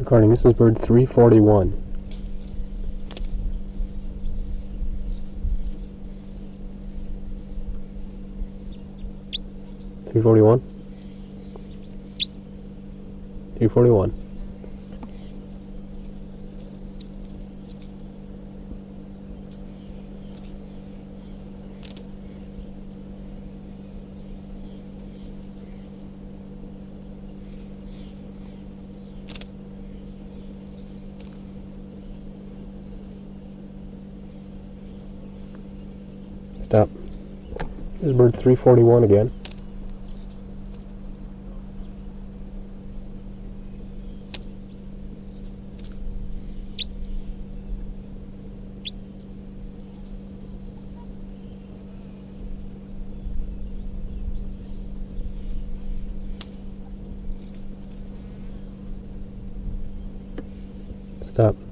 Recording, this is bird 341. 341. 341. Stop. This is bird 341 again. Stop.